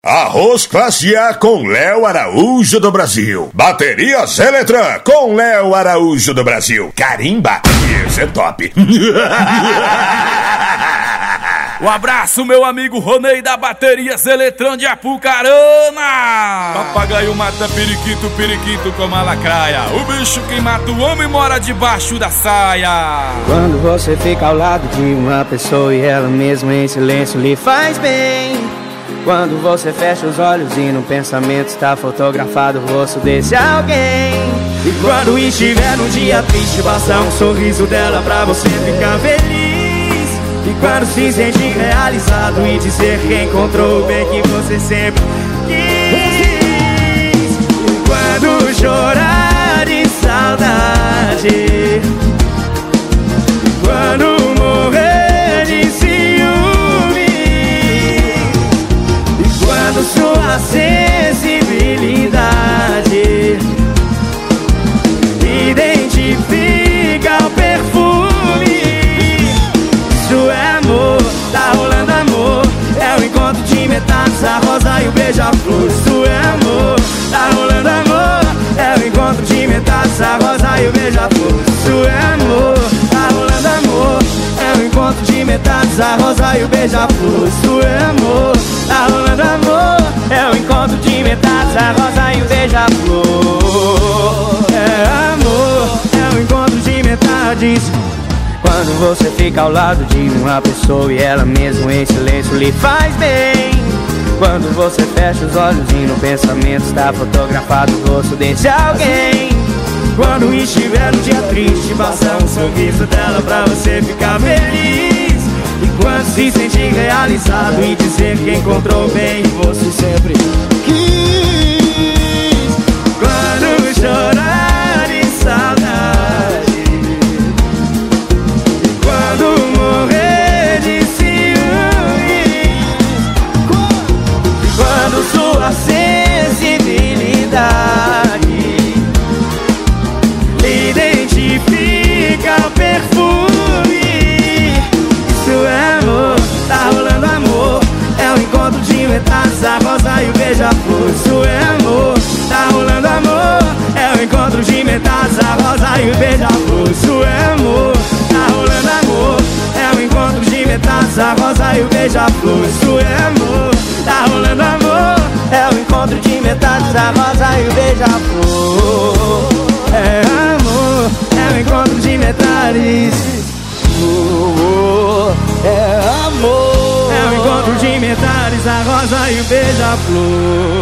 Arroz Classe A com Léo Araújo do Brasil. Baterias Eletran com Léo Araújo do Brasil. Carimba, esse é top. Um abraço, meu amigo Ronei da Baterias Eletran de Apucarana. Papagaio mata periquito, periquito com a lacraia. O bicho que mata o homem mora debaixo da saia. Quando você fica ao lado de uma pessoa e ela mesma em silêncio lhe faz bem. Quando você fecha os olhos e no pensamento está fotografado o rosto desse alguém. E quando estiver num dia triste, basta um sorriso dela pra você ficar feliz. E quando se sente realizado e dizer que encontrou o bem que você sempre quis. E quando chorar de saudade, e quando morrer de ciúme, e quando sua sensibilidade identifica o perfume, isso é amor, tá rolando amor. É o encontro de metades, a rosa e o beija-flor. Isso é amor, tá rolando amor. É o encontro de metades, a rosa e o beija-flor. Isso é amor, tá rolando amor. É o encontro de metades, a rosa e o beija-flor. Isso é amor, tá rolando amor. É o encontro de metades, a rosa e o beija-flor. É amor, é o encontro de metades. Quando você fica ao lado de uma pessoa e ela mesmo em silêncio lhe faz bem. Quando você fecha os olhos e no pensamento está fotografado o rosto desse alguém. Quando estiver no dia triste, basta um sorriso dela pra você ficar feliz. E quando se sentir realizado e dizer que encontrou bem que você sempre quis. Quando chorar de saudade, quando morrer de ciúme, e quando sua sensibilidade identifica o perfume, isso é amor, tá rolando amor. É o encontro de metades, a rosa e o beija-flor. Isso é amor, tá rolando amor. É o encontro de metades, a rosa e o beija-flor. Isso é amor, tá rolando amor. É o encontro de metades, a rosa e o beija-flor. Isso é amor, tá rolando amor. É o encontro de metades, a rosa e o beija-flor. É amor, é o encontro de metades. É amor, é o encontro de metades, a rosa e o beija-flor.